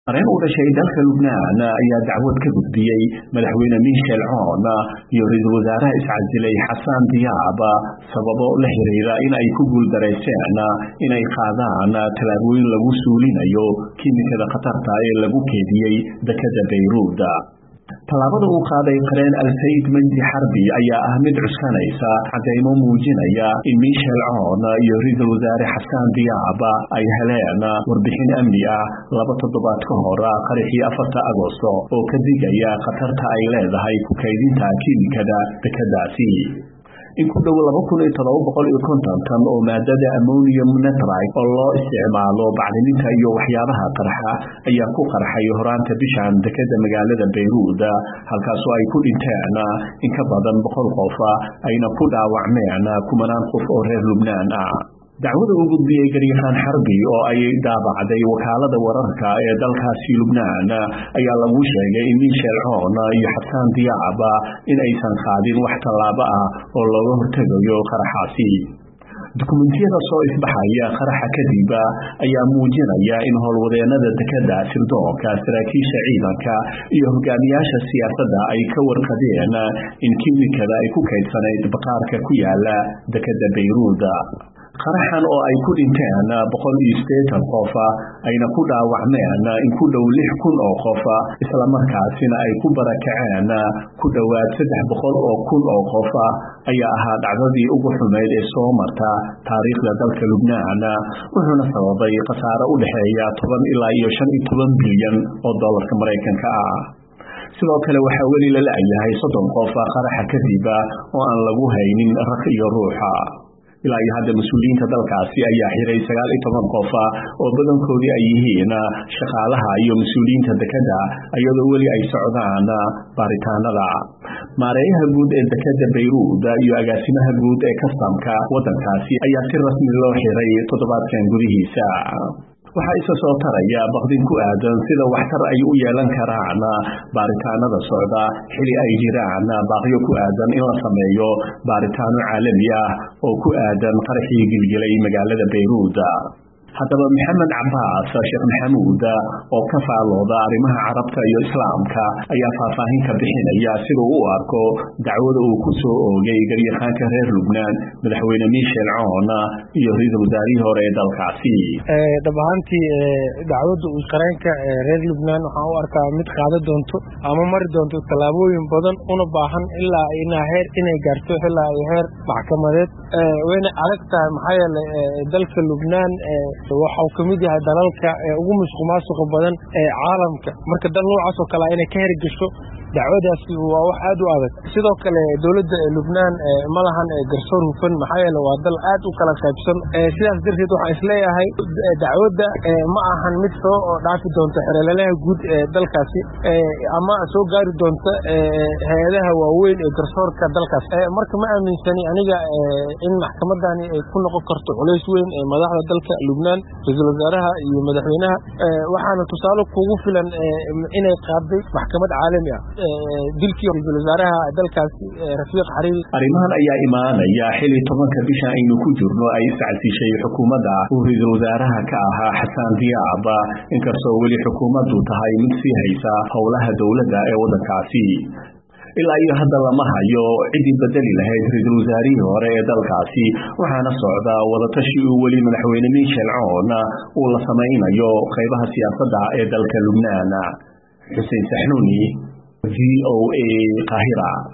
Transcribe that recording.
arrin u dhashay dalka Lubnaan ayaa dacwad ka gudbiyay madaxweyne Michel Aoun iyo ra'iisul wasaaraha iscasilay Hassan Diab sababo la xiriira in ay ku guuldareyseen in ay qaadaan talaabooyin lagu suulinayo kiimikada khatarta ee lagu keediyay dekada Beirut. talaabada uu qaaday qareen Al-Said Majdi Harbi ayaa ah mid cuskanaysa cadeymo muujinaya in Michel Aoun iyo ra'iisul wasaare Hassan Diab ay heleen warbixin amni ah 2 toddobaad ka hor qarixii 4 Agoosto oo ka digaya khatarta ay leedahay ku kaydinta kiimikada dekadaasi. in ku dhow 2750 tan oo maadada ammonium nitrate oo loo isticmaalo bacriminta iyo waxyaabaha qarxa ayaa ku qarxay horaanta bishan dekada magaalada Beirut halkaas oo ay ku dhinteen in ka badan 100 qof ayna ku dhaawacmeen kumanaan qof oo reer Lubnaan ah. dacwada uu gudbiyay Garyaqaan Harbi oo ay daabacday wakaalada wararka ee dalkaasi Lubnaan ayaa lagu sheegay in Michel Aoun iyo Hassan Diab in aysan qaadin wax tallaabo ah oo looga hortagayo qaraxaasi. dukumentiyada soo isbaxaya qaraxa kadib ayaa muujinaya in howlwadeenada dekada sirdoonka saraakiisha ciidanka iyo hogaamiyaasha siyaasadda ay ka warqadeen in kiimikada ay ku kaydsanayd baqaarka ku yaala dekada Beirut. qaraxan oo ay ku dhinteen 180 qof ayna ku dhaawacmeen in ku dhow 6,000 oo qof isla markaasina ay ku barakaceen ku dhawaad 300,000 oo qof ayaa ahaa dhacdadii ugu xumeyd ee soo marta taariikhda dalka Lubnaan wuxuuna sababay khasaare u dhaxeeya 10 ilaa 15 bilyan oo dollarka Mareykanka ah. sidoo kale waxaa weli la la'yahay 30 qof qaraxa kadib oo aan lagu haynin raq iyo ruuxa. ilaa iyo hadda mas'uuliyiinta dalkaasi ayaa xiray 19 qof oo badankoodii ay yihiin shaqaalaha iyo mas'uuliyiinta dekada iyadoo weli ay socdaan baaritaanada. maareeyaha guud ee dekada Beirut iyo agaasimaha guud ee kastamka wadankaasi ayaa si rasmi loo xiray toddobaadkan gudihiisa. waxaa isa soo taraya baqdin ku aadan sida waxtar ay u yeelan karaan baaritaanada socda xili ay jiraan baaqyo ku aadan in la sameeyo baaritaano caalami ah oo ku aadan qaraxii gilgilay magaalada Beirut. haddaba Maxamed Cabbaas Sheekh Maxamuud oo ka faalooda arrimaha carabta iyo islaamka ayaa faahfaahin ka bixinaya sida uu u arko dacwada uu ku soo oogay Garyaqaanka reer Lubnaan madaxweyne Michel Aoun iyo ra'iisul wasaarihii hore ee dalkaasi. dhabaantii dacwada uu qareenka reer Lubnaan waxa uu arkaa mid qaado doonto ama mari doonto talaabooyin badan una baahan ilaa heer inay gaarto ilaa heer maxkamadeed wayna aragtaa maxaa yeelay dalka Lubnaan waxa uu kamid yahay dalalka ugu musuqmaasuqa badan ee caalamka marka dal noocaas oo kale inay ka hergasho dacwadaasi waa wax aad u adag. sidoo kale dawladda Lubnaan ma lahan garsoor hufan maxaa yeelay waa dal aad u kala qaybsan sidaas darteed waxaan isleeyahay dacwadda ma ahan mid soo dhaafi doonto xeeladaha guud ee dalkaasi ama soo gaari doonto hay'adaha waaweyn ee garsoorka dalkaas. marka ma aaminsani aniga in maxkamadani ay ku noqon karto culays weyn ee madaxda dalka Lubnaan ra'iisul wasaaraha iyo madaxweynaha waxaana tusaale kugu filan inay qaaday maxkamad caalami ah dilkii ra'iisul wasaaraha dalkaasi Rafiiq Hariri. arrimahan ayaa imaanaya xili 10 bisha aynu ku jirno ay iscasishay xukuumadda uu ra'iisul wasaaraha ka ahaa Hassan Diab inkastoo weli xukuumaddu tahay mid sii haysa howlaha dawladda ee wadankaasi. ilaa iyo hadda lama hayo cidii bedeli lahayd ra'iisul wasaarihii hore ee dalkaasi waxaana socda wadatashi uu weli madaxweyne Michel Aoun uu la sameynayo qaybaha siyaasadda ee dalka Lubnaan. Xuseen Saxnuuni VOA Qahira.